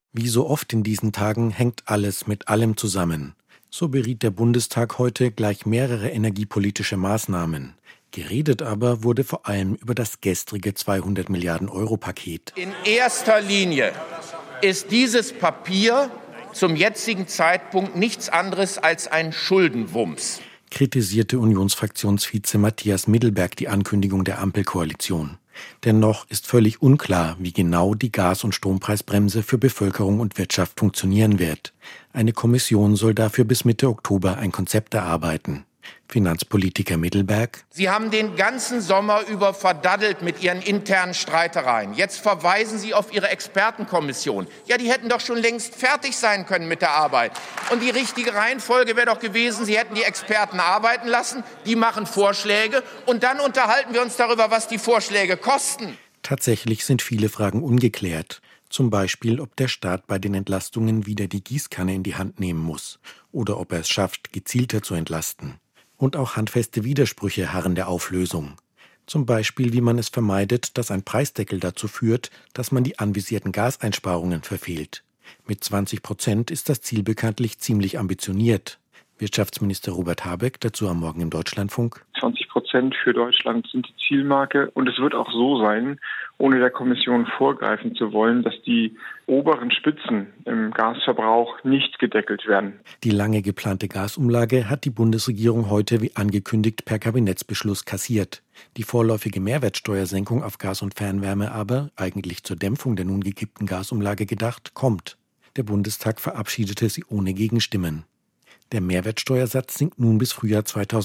Wie so oft in diesen Tagen hängt alles mit allem zusammen. So beriet der Bundestag heute gleich mehrere energiepolitische Maßnahmen. Geredet aber wurde vor allem über das gestrige 200 Milliarden Euro Paket. In erster Linie ist dieses Papier zum jetzigen Zeitpunkt nichts anderes als ein Schuldenwumms, kritisierte Unionsfraktionsvize Matthias Middelberg die Ankündigung der Ampelkoalition. Dennoch ist völlig unklar, wie genau die Gas- und Strompreisbremse für Bevölkerung und Wirtschaft funktionieren wird. Eine Kommission soll dafür bis Mitte Oktober ein Konzept erarbeiten. Finanzpolitiker Middelberg: Sie haben den ganzen Sommer über verdaddelt mit Ihren internen Streitereien. Jetzt verweisen Sie auf Ihre Expertenkommission. Ja, die hätten doch schon längst fertig sein können mit der Arbeit. Und die richtige Reihenfolge wäre doch gewesen, Sie hätten die Experten arbeiten lassen, die machen Vorschläge und dann unterhalten wir uns darüber, was die Vorschläge kosten. Tatsächlich sind viele Fragen ungeklärt. Zum Beispiel, ob der Staat bei den Entlastungen wieder die Gießkanne in die Hand nehmen muss oder ob er es schafft, gezielter zu entlasten. Und auch handfeste Widersprüche harren der Auflösung. Zum Beispiel, wie man es vermeidet, dass ein Preisdeckel dazu führt, dass man die anvisierten Gaseinsparungen verfehlt. Mit 20% ist das Ziel bekanntlich ziemlich ambitioniert. Wirtschaftsminister Robert Habeck dazu am Morgen im Deutschlandfunk: 20% für Deutschland sind die Zielmarke. Und es wird auch so sein, ohne der Kommission vorgreifen zu wollen, dass die oberen Spitzen im Gasverbrauch nicht gedeckelt werden. Die lange geplante Gasumlage hat die Bundesregierung heute wie angekündigt per Kabinettsbeschluss kassiert. Die vorläufige Mehrwertsteuersenkung auf Gas und Fernwärme aber, eigentlich zur Dämpfung der nun gekippten Gasumlage gedacht, kommt. Der Bundestag verabschiedete sie ohne Gegenstimmen. Der Mehrwertsteuersatz sinkt nun bis Frühjahr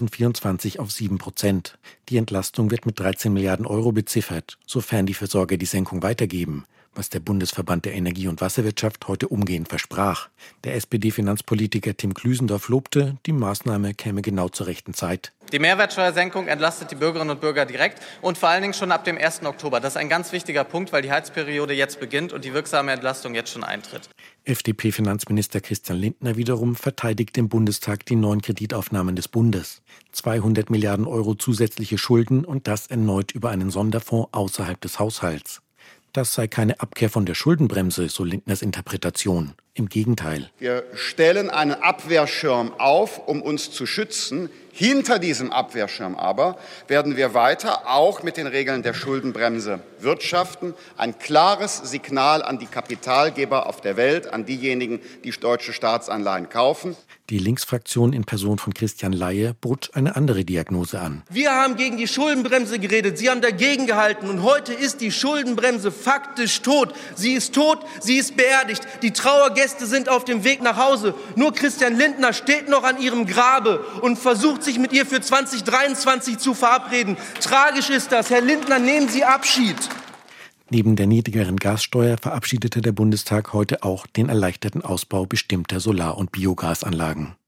2024 auf 7%. Die Entlastung wird mit 13 Milliarden Euro beziffert, sofern die Versorger die Senkung weitergeben, was der Bundesverband der Energie- und Wasserwirtschaft heute umgehend versprach. Der SPD-Finanzpolitiker Tim Klüsendorf lobte, die Maßnahme käme genau zur rechten Zeit. Die Mehrwertsteuersenkung entlastet die Bürgerinnen und Bürger direkt und vor allen Dingen schon ab dem 1. Oktober. Das ist ein ganz wichtiger Punkt, weil die Heizperiode jetzt beginnt und die wirksame Entlastung jetzt schon eintritt. FDP-Finanzminister Christian Lindner wiederum verteidigt im Bundestag die neuen Kreditaufnahmen des Bundes. 200 Milliarden Euro zusätzliche Schulden und das erneut über einen Sonderfonds außerhalb des Haushalts. Das sei keine Abkehr von der Schuldenbremse, so Lindners Interpretation. Im Gegenteil. Wir stellen einen Abwehrschirm auf, um uns zu schützen. Hinter diesem Abwehrschirm aber werden wir weiter auch mit den Regeln der Schuldenbremse wirtschaften. Ein klares Signal an die Kapitalgeber auf der Welt, an diejenigen, die deutsche Staatsanleihen kaufen. Die Linksfraktion in Person von Christian Leye bot eine andere Diagnose an. Wir haben gegen die Schuldenbremse geredet, Sie haben dagegen gehalten und heute ist die Schuldenbremse faktisch tot. Sie ist tot, sie ist beerdigt. Die Trauergäste sind auf dem Weg nach Hause. Nur Christian Lindner steht noch an ihrem Grabe und versucht, sich mit ihr für 2023 zu verabreden. Tragisch ist das. Herr Lindner, nehmen Sie Abschied. Neben der niedrigeren Gassteuer verabschiedete der Bundestag heute auch den erleichterten Ausbau bestimmter Solar- und Biogasanlagen.